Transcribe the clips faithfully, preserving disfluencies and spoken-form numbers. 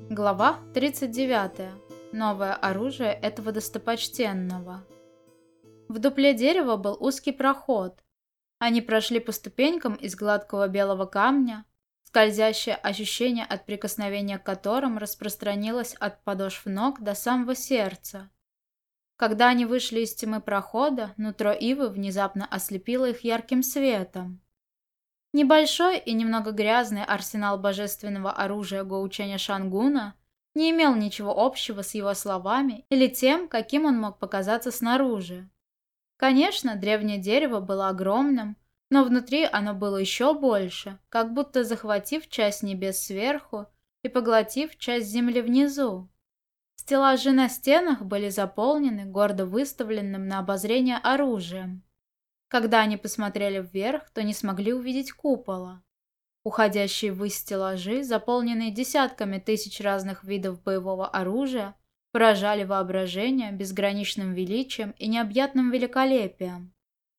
Глава тридцать девятая. Новое оружие этого достопочтенного. В дупле дерева был узкий проход. Они прошли по ступенькам из гладкого белого камня, скользящее ощущение от прикосновения к которым распространилось от подошв ног до самого сердца. Когда они вышли из тьмы прохода, нутро ивы внезапно ослепило их ярким светом. Небольшой и немного грязный арсенал божественного оружия Гоученя Шангуна не имел ничего общего с его словами или тем, каким он мог показаться снаружи. Конечно, древнее дерево было огромным, но внутри оно было еще больше, как будто захватив часть небес сверху и поглотив часть земли внизу. Стеллажи на стенах были заполнены гордо выставленным на обозрение оружием. Когда они посмотрели вверх, то не смогли увидеть купола. Уходящие ввысь стеллажи, заполненные десятками тысяч разных видов боевого оружия, поражали воображение безграничным величием и необъятным великолепием.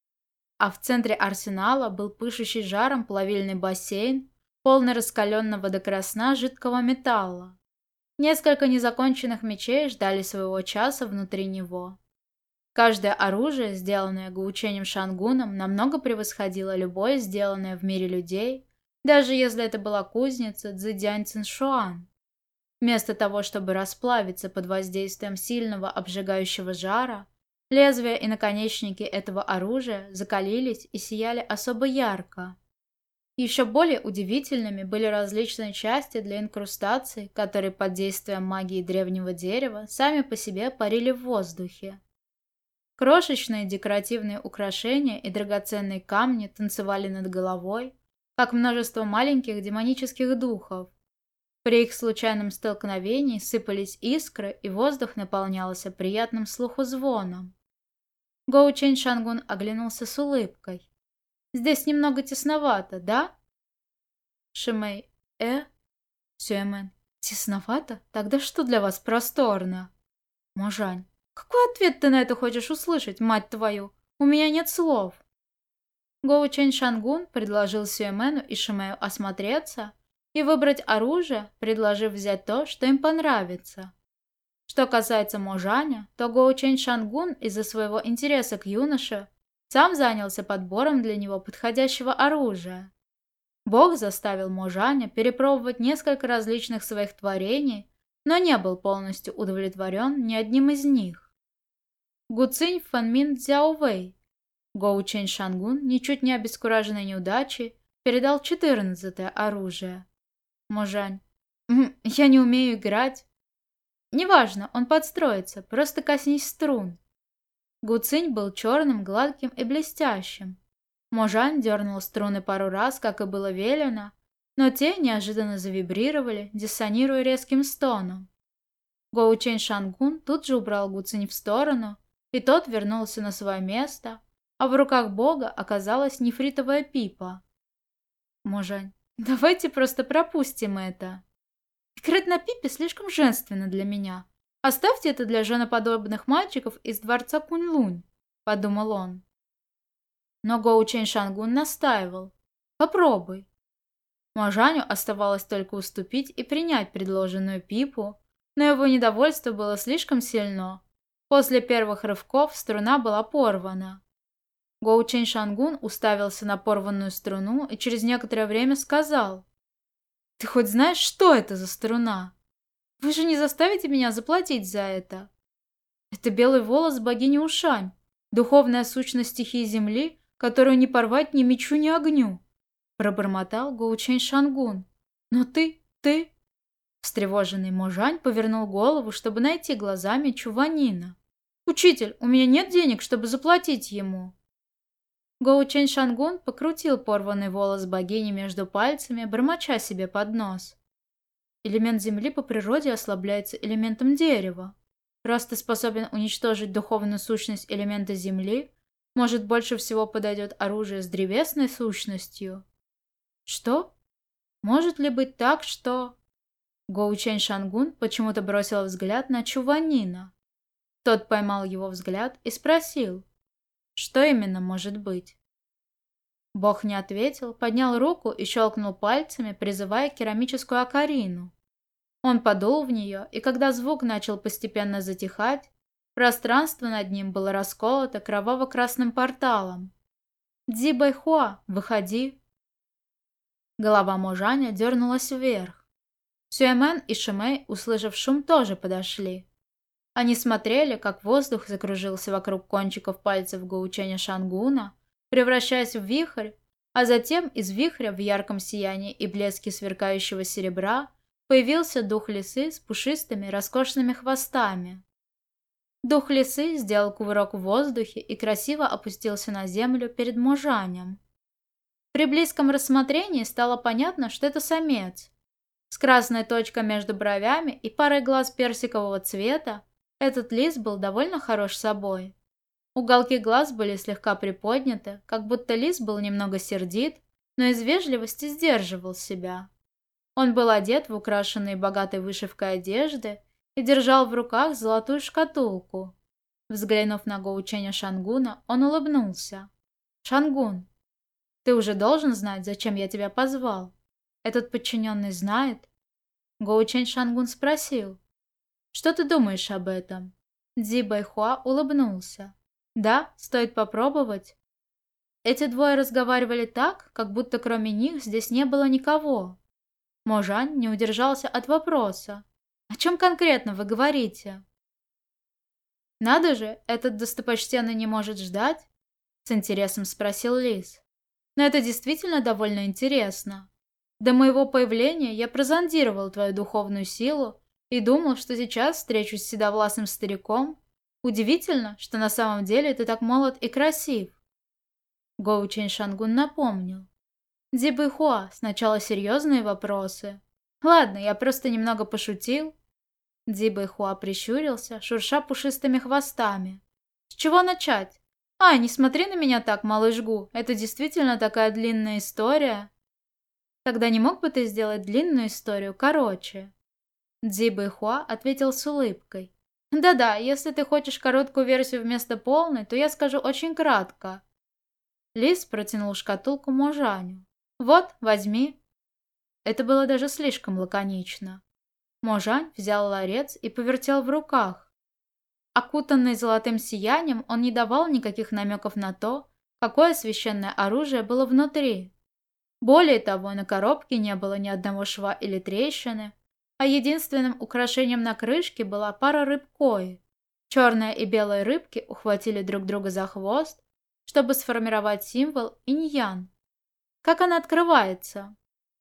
А в центре арсенала был пышущий жаром плавильный бассейн, полный раскаленного до красна жидкого металла. Несколько незаконченных мечей ждали своего часа внутри него. Каждое оружие, сделанное Гоученем Шангуном, намного превосходило любое, сделанное в мире людей, даже если это была кузница Цзэдянь Циншуан. Вместо того, чтобы расплавиться под воздействием сильного обжигающего жара, лезвия и наконечники этого оружия закалились и сияли особо ярко. Еще более удивительными были различные части для инкрустаций, которые под действием магии древнего дерева сами по себе парили в воздухе. Крошечные декоративные украшения и драгоценные камни танцевали над головой, как множество маленьких демонических духов. При их случайном столкновении сыпались искры, и воздух наполнялся приятным слуху звоном. Гоучень Шангун оглянулся с улыбкой. «Здесь немного тесновато, да?» Шимэй, э? Сюэмен, тесновато? Тогда что для вас просторно? Можань. Какой ответ ты на это хочешь услышать, мать твою? У меня нет слов. Гоучень Шангун предложил Сюэмену и Шимэю осмотреться и выбрать оружие, предложив взять то, что им понравится. Что касается Можаня, то Гоучень Шангун из-за своего интереса к юноше сам занялся подбором для него подходящего оружия. Бог заставил Можаня перепробовать несколько различных своих творений, но не был полностью удовлетворен ни одним из них. Гуцинь Фанмин Цзяовэй. Гоучень Шангун, ничуть не обескураженный неудачей, передал четырнадцатое оружие. Можань. Я не умею играть. Неважно, он подстроится, просто коснись струн. Гуцинь был черным, гладким и блестящим. Можань дернул струны пару раз, как и было велено, но те неожиданно завибрировали, диссонируя резким стоном. Гоучень Шангун тут же убрал Гуцинь в сторону, и тот вернулся на свое место, а в руках бога оказалась нефритовая пипа. Можань, давайте просто пропустим это. Играть на пипе слишком женственно для меня. Оставьте это для женоподобных мальчиков из дворца Кунь-Лунь, подумал он. Но Гоучень Шангун настаивал. Попробуй. Можаню оставалось только уступить и принять предложенную пипу, но его недовольство было слишком сильно. После первых рывков струна была порвана. Гоучень Шангун уставился на порванную струну и через некоторое время сказал: «Ты хоть знаешь, что это за струна? Вы же не заставите меня заплатить за это? Это белый волос богини Ушань, духовная сущность стихии земли, которую не порвать ни мечу, ни огню», пробормотал Гоучень Шангун. «Но ты, ты...» Встревоженный Можань повернул голову, чтобы найти глазами Чуванина. «Учитель, у меня нет денег, чтобы заплатить ему». Гоучень Шангун покрутил порванный волос богини между пальцами, бормоча себе под нос. «Элемент земли по природе ослабляется элементом дерева. Раз ты способен уничтожить духовную сущность элемента земли, может, больше всего подойдет оружие с древесной сущностью?» «Что? Может ли быть так, что...» Гоучень Шангун почему-то бросил взгляд на Чуванина. Тот поймал его взгляд и спросил, что именно может быть. Бог не ответил, поднял руку и щелкнул пальцами, призывая керамическую окарину. Он подул в нее, и когда звук начал постепенно затихать, пространство над ним было расколото кроваво-красным порталом. «Дзи Байхуа, выходи!» Голова Можаня дернулась вверх. Сюэмен и Шимэй, услышав шум, тоже подошли. Они смотрели, как воздух закружился вокруг кончиков пальцев Гоученя Шангуна, превращаясь в вихрь, а затем из вихря в ярком сиянии и блеске сверкающего серебра появился дух лисы с пушистыми роскошными хвостами. Дух лисы сделал кувырок в воздухе и красиво опустился на землю перед Можанем. При близком рассмотрении стало понятно, что это самец. С красной точкой между бровями и парой глаз персикового цвета этот лис был довольно хорош собой. Уголки глаз были слегка приподняты, как будто лис был немного сердит, но из вежливости сдерживал себя. Он был одет в украшенные богатой вышивкой одежды и держал в руках золотую шкатулку. Взглянув на Гоученя Шангуна, он улыбнулся. «Шангун, ты уже должен знать, зачем я тебя позвал. Этот подчиненный знает?» Гоучень Шангун спросил. «Что ты думаешь об этом?» Дзи Байхуа улыбнулся. «Да, стоит попробовать». Эти двое разговаривали так, как будто кроме них здесь не было никого. Можань не удержался от вопроса. «О чем конкретно вы говорите?» «Надо же, этот достопочтенный не может ждать?» С интересом спросил лис. «Но это действительно довольно интересно. До моего появления я прозондировал твою духовную силу и думал, что сейчас встречусь с седовласым стариком. Удивительно, что на самом деле ты так молод и красив». Гоучень Шангун напомнил. «Дзи Байхуа, сначала серьезные вопросы». «Ладно, я просто немного пошутил». Дзи Байхуа прищурился, шурша пушистыми хвостами. «С чего начать? А, не смотри на меня так, малыш Гу, это действительно такая длинная история». «Тогда не мог бы ты сделать длинную историю короче?» Дзи Байхуа ответил с улыбкой. «Да-да, если ты хочешь короткую версию вместо полной, то я скажу очень кратко». Лис протянул шкатулку Можаню. «Вот, возьми». Это было даже слишком лаконично. Можань взял ларец и повертел в руках. Окутанный золотым сиянием, он не давал никаких намеков на то, какое священное оружие было внутри. Более того, на коробке не было ни одного шва или трещины, а единственным украшением на крышке была пара рыб кои. Черная и белая рыбки ухватили друг друга за хвост, чтобы сформировать символ инь-ян. «Как она открывается?»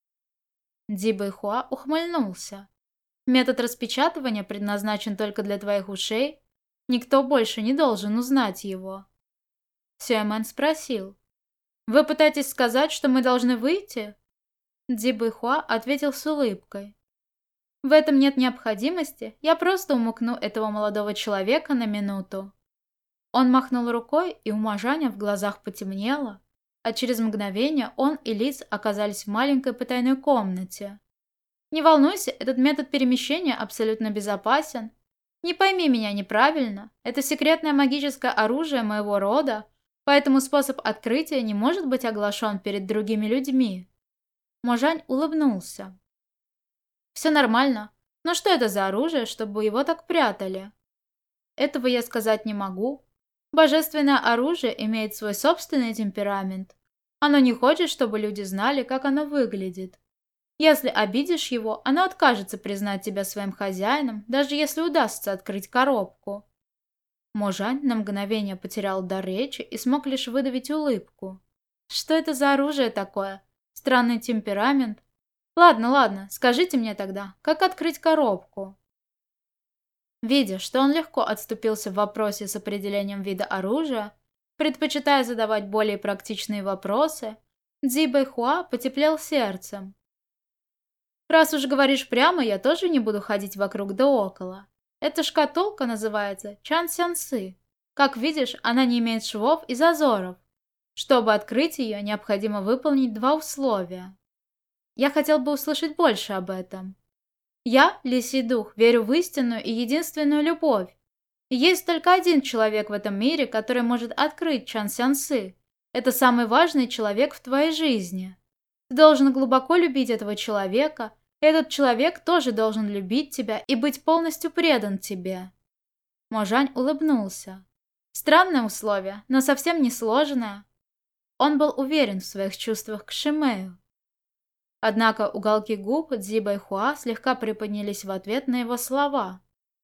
Дзи Байхуа ухмыльнулся. «Метод распечатывания предназначен только для твоих ушей. Никто больше не должен узнать его». Сюэмен спросил. «Вы пытаетесь сказать, что мы должны выйти?» Дзи Байхуа ответил с улыбкой. «В этом нет необходимости, я просто умыкну этого молодого человека на минуту». Он махнул рукой, и у Можаня в глазах потемнело, а через мгновение он и Лис оказались в маленькой потайной комнате. «Не волнуйся, этот метод перемещения абсолютно безопасен. Не пойми меня неправильно, это секретное магическое оружие моего рода, поэтому способ открытия не может быть оглашен перед другими людьми». Можань улыбнулся. «Все нормально, но что это за оружие, чтобы его так прятали?» «Этого я сказать не могу. Божественное оружие имеет свой собственный темперамент. Оно не хочет, чтобы люди знали, как оно выглядит. Если обидишь его, оно откажется признать тебя своим хозяином, даже если удастся открыть коробку». Можань на мгновение потерял дар речи и смог лишь выдавить улыбку. «Что это за оружие такое? Странный темперамент? Ладно, ладно, скажите мне тогда, как открыть коробку?» Видя, что он легко отступился в вопросе с определением вида оружия, предпочитая задавать более практичные вопросы, Дзи Байхуа потеплел сердцем. «Раз уж говоришь прямо, я тоже не буду ходить вокруг да около. Эта шкатулка называется Чан Сян Сы. Как видишь, она не имеет швов и зазоров. Чтобы открыть ее, необходимо выполнить два условия. Я хотел бы услышать больше об этом. Я, Лисий Дух, верю в истинную и единственную любовь. И есть только один человек в этом мире, который может открыть Чан Сян Сы. Это самый важный человек в твоей жизни. Ты должен глубоко любить этого человека Этот человек тоже должен любить тебя и быть полностью предан тебе». Можань улыбнулся. Странное условие, но совсем не сложное. Он был уверен в своих чувствах к Шимэю. Однако уголки губ Цзи Байхуа слегка приподнялись в ответ на его слова.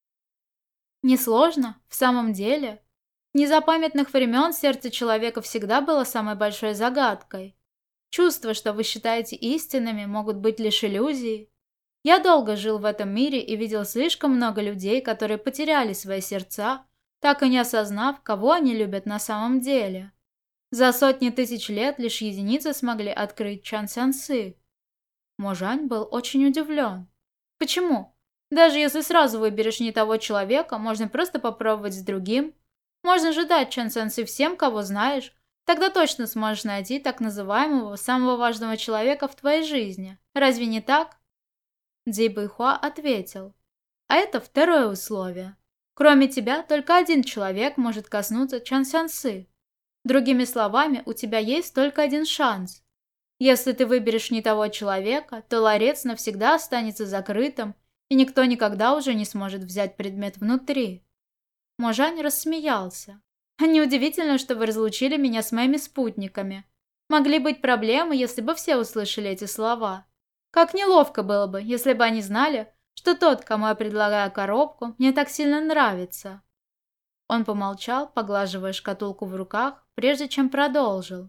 «Несложно, в самом деле. С незапамятных времен сердце человека всегда было самой большой загадкой. Чувства, что вы считаете истинными, могут быть лишь иллюзией. Я долго жил в этом мире и видел слишком много людей, которые потеряли свои сердца, так и не осознав, кого они любят на самом деле. За сотни тысяч лет лишь единицы смогли открыть Чан Сян Сы». Можань был очень удивлен. «Почему? Даже если сразу выберешь не того человека, можно просто попробовать с другим. Можно же дать Чан Сян Сы всем, кого знаешь. Тогда точно сможешь найти так называемого самого важного человека в твоей жизни. Разве не так?» Цзи Бэйхуа ответил. «А это второе условие. Кроме тебя, только один человек может коснуться Чан Сян Сы. Другими словами, у тебя есть только один шанс. Если ты выберешь не того человека, то ларец навсегда останется закрытым, и никто никогда уже не сможет взять предмет внутри». Можань рассмеялся. «Неудивительно, что вы разлучили меня с моими спутниками. Могли быть проблемы, если бы все услышали эти слова. Как неловко было бы, если бы они знали, что тот, кому я предлагаю коробку, мне так сильно нравится». Он помолчал, поглаживая шкатулку в руках, прежде чем продолжил.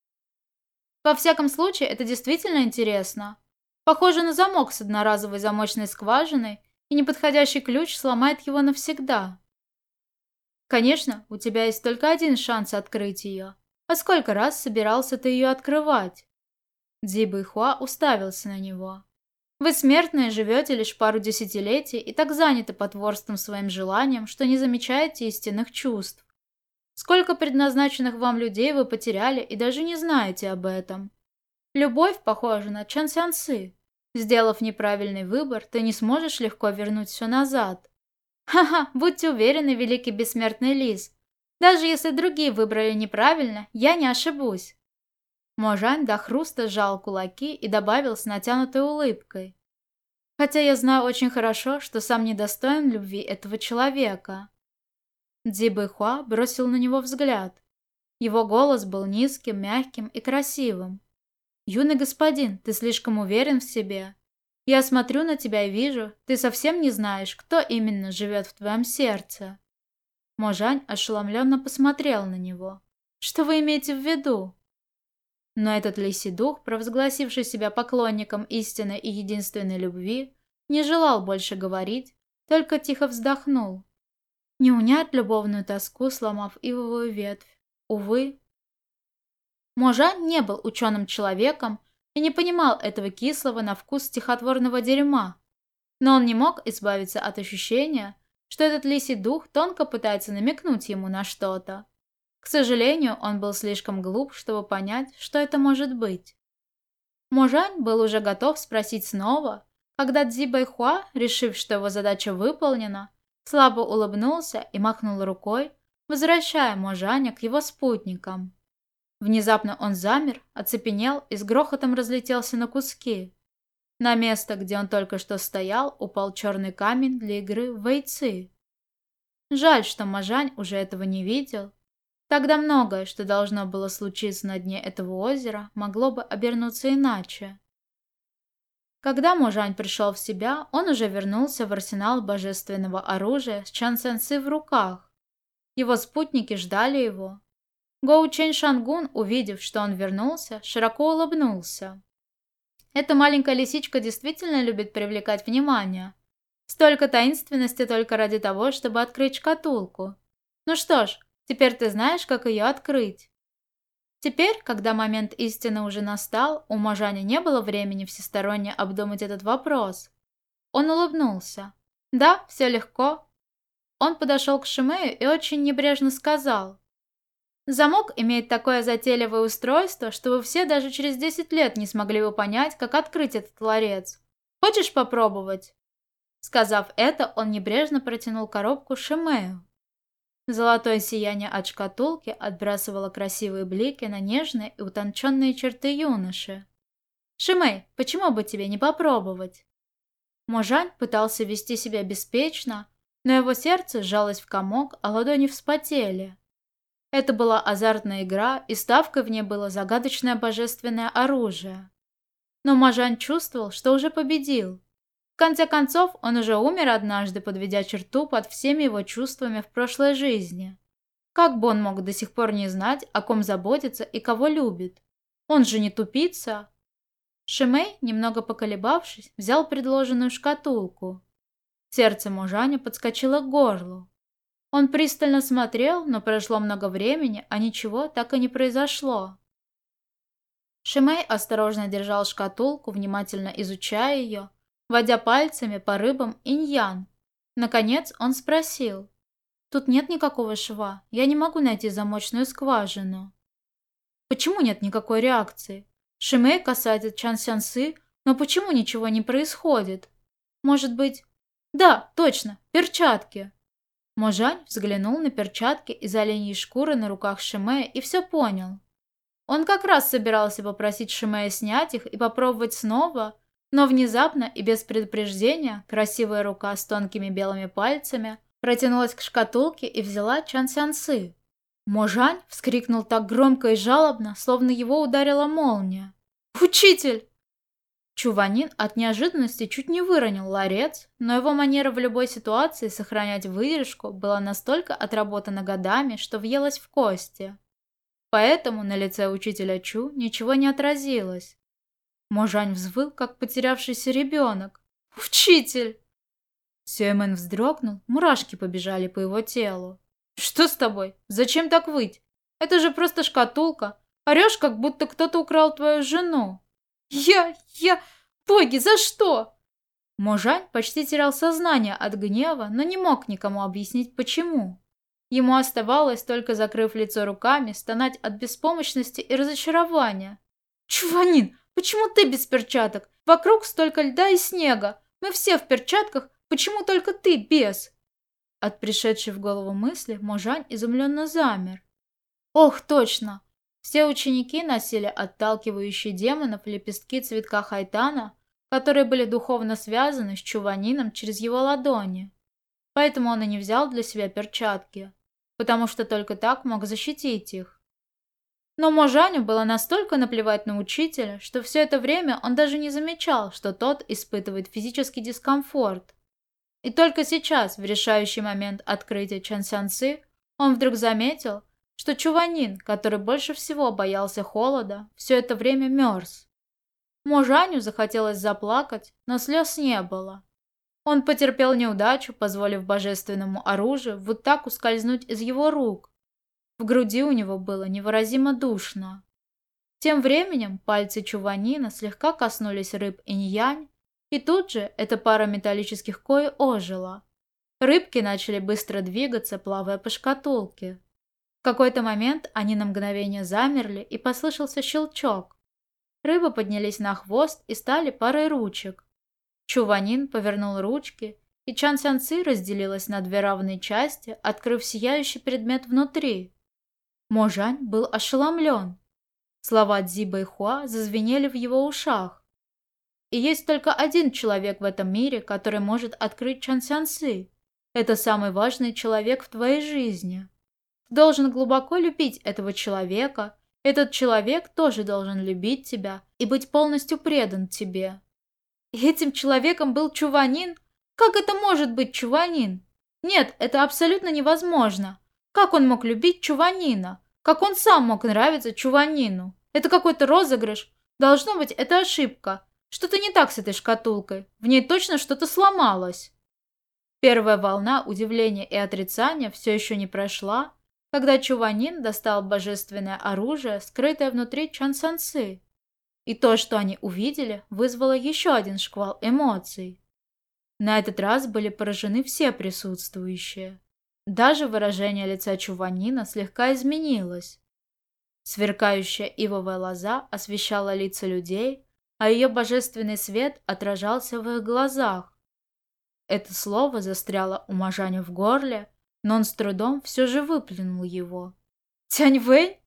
«Во всяком случае, это действительно интересно. Похоже на замок с одноразовой замочной скважиной, и неподходящий ключ сломает его навсегда. Конечно, у тебя есть только один шанс открыть ее. А сколько раз собирался ты ее открывать?» Цзи Бэйхуа уставился на него. «Вы, смертные, живете лишь пару десятилетий и так заняты потворством своим желаниям, что не замечаете истинных чувств. Сколько предназначенных вам людей вы потеряли и даже не знаете об этом. Любовь похожа на Чан Сян Сы. Сделав неправильный выбор, ты не сможешь легко вернуть все назад. Ха-ха, будьте уверены, великий бессмертный лис. Даже если другие выбрали неправильно, я не ошибусь». Можань до хруста сжал кулаки и добавил с натянутой улыбкой. «Хотя я знаю очень хорошо, что сам недостоин любви этого человека». Цзи Бэйхуа бросил на него взгляд. Его голос был низким, мягким и красивым. «Юный господин, ты слишком уверен в себе. Я смотрю на тебя и вижу, ты совсем не знаешь, кто именно живет в твоем сердце». Можань ошеломленно посмотрел на него. «Что вы имеете в виду?» Но этот лисий дух, провозгласивший себя поклонником истинной и единственной любви, не желал больше говорить, только тихо вздохнул. Не унять любовную тоску, сломав ивовую ветвь. Увы. Можань не был ученым человеком и не понимал этого кислого на вкус стихотворного дерьма, но он не мог избавиться от ощущения, что этот лисий дух тонко пытается намекнуть ему на что-то. К сожалению, он был слишком глуп, чтобы понять, что это может быть. Можань был уже готов спросить снова, когда Цзи Бэйхуа, решив, что его задача выполнена, слабо улыбнулся и махнул рукой, возвращая Можаня к его спутникам. Внезапно он замер, оцепенел и с грохотом разлетелся на куски. На место, где он только что стоял, упал черный камень для игры в вэйци. Жаль, что Можань уже этого не видел. Тогда многое, что должно было случиться на дне этого озера, могло бы обернуться иначе. Когда Можань пришел в себя, он уже вернулся в арсенал божественного оружия с Чан Сян Сы в руках. Его спутники ждали его. Гоу Чэнь Шангун, увидев, что он вернулся, широко улыбнулся. Эта маленькая лисичка действительно любит привлекать внимание. Столько таинственности только ради того, чтобы открыть шкатулку. Ну что ж, теперь ты знаешь, как ее открыть. Теперь, когда момент истины уже настал, у Можаня не было времени всесторонне обдумать этот вопрос. Он улыбнулся. Да, все легко. Он подошел к Шимэю и очень небрежно сказал: «Замок имеет такое затейливое устройство, что вы все даже через десять лет не смогли бы понять, как открыть этот ларец. Хочешь попробовать?» Сказав это, он небрежно протянул коробку Шимэю. Золотое сияние от шкатулки отбрасывало красивые блики на нежные и утонченные черты юноши. «Шимэй, почему бы тебе не попробовать?» Можань пытался вести себя беспечно, но его сердце сжалось в комок, а ладони вспотели. Это была азартная игра, и ставкой в ней было загадочное божественное оружие. Но Можань чувствовал, что уже победил. В конце концов, он уже умер однажды, подведя черту под всеми его чувствами в прошлой жизни. Как бы он мог до сих пор не знать, о ком заботится и кого любит? Он же не тупица. Шимэй, немного поколебавшись, взял предложенную шкатулку. Сердце Можаня подскочило к горлу. Он пристально смотрел, но прошло много времени, а ничего так и не произошло. Шимэй осторожно держал шкатулку, внимательно изучая ее, водя пальцами по рыбам инь-ян. Наконец он спросил: «Тут нет никакого шва, я не могу найти замочную скважину». «Почему нет никакой реакции? Шимэй касается Чан Сянсы, но почему ничего не происходит? Может быть...» «Да, точно, перчатки!» Можань взглянул на перчатки из оленьей шкуры на руках Шимэя и все понял. Он как раз собирался попросить Шимэя снять их и попробовать снова, но внезапно и без предупреждения красивая рука с тонкими белыми пальцами протянулась к шкатулке и взяла Чан Сянсы. Можань вскрикнул так громко и жалобно, словно его ударила молния. «Учитель!» Чуванин от неожиданности чуть не выронил ларец, но его манера в любой ситуации сохранять выдержку была настолько отработана годами, что въелась в кости. Поэтому на лице учителя Чу ничего не отразилось. Можань взвыл, как потерявшийся ребенок. «Учитель!» Сюэмэн вздрогнул, мурашки побежали по его телу. «Что с тобой? Зачем так выть? Это же просто шкатулка. Орешь, как будто кто-то украл твою жену». «Я... я... боги, за что?» Можань почти терял сознание от гнева, но не мог никому объяснить, почему. Ему оставалось, только закрыв лицо руками, стонать от беспомощности и разочарования. «Чуванин, почему ты без перчаток? Вокруг столько льда и снега. Мы все в перчатках, почему только ты без?» От пришедшей в голову мысли Можань изумленно замер. «Ох, точно! Все ученики носили отталкивающие демонов лепестки цветка хайтана, которые были духовно связаны с Чуванином через его ладони. Поэтому он и не взял для себя перчатки, потому что только так мог защитить их. Но Можаню было настолько наплевать на учителя, что все это время он даже не замечал, что тот испытывает физический дискомфорт. И только сейчас, в решающий момент открытия Чан Сянсы, он вдруг заметил, что Чуванин, который больше всего боялся холода, все это время мерз. Можаню захотелось заплакать, но слез не было. Он потерпел неудачу, позволив божественному оружию вот так ускользнуть из его рук. В груди у него было невыразимо душно. Тем временем пальцы Чуванина слегка коснулись рыб инь-янь, и тут же эта пара металлических кой ожила. Рыбки начали быстро двигаться, плавая по шкатулке. В какой-то момент они на мгновение замерли, и послышался щелчок. Рыбы поднялись на хвост и стали парой ручек. Чуванин повернул ручки, и Чан Сянцы разделилась на две равные части, открыв сияющий предмет внутри. Можань был ошеломлен. Слова Цзи Бэйхуа зазвенели в его ушах. И есть только один человек в этом мире, который может открыть Чан Сянцы. Это самый важный человек в твоей жизни. Ты должен глубоко любить этого человека. Этот человек тоже должен любить тебя и быть полностью предан тебе. И этим человеком был Чуванин? Как это может быть Чуванин? Нет, это абсолютно невозможно. Как он мог любить Чуванина? Как он сам мог нравиться Чуванину? Это какой-то розыгрыш. Должно быть, это ошибка. Что-то не так с этой шкатулкой. В ней точно что-то сломалось. Первая волна удивления и отрицания все еще не прошла, когда Чуванин достал божественное оружие, скрытое внутри Чан Сянцы. И то, что они увидели, вызвало еще один шквал эмоций. На этот раз были поражены все присутствующие. Даже выражение лица Чуванина слегка изменилось. Сверкающая ивовая лоза освещала лица людей, а ее божественный свет отражался в их глазах. Это слово застряло у Можаня в горле, но он с трудом все же выплюнул его. «Тяньвэнь?»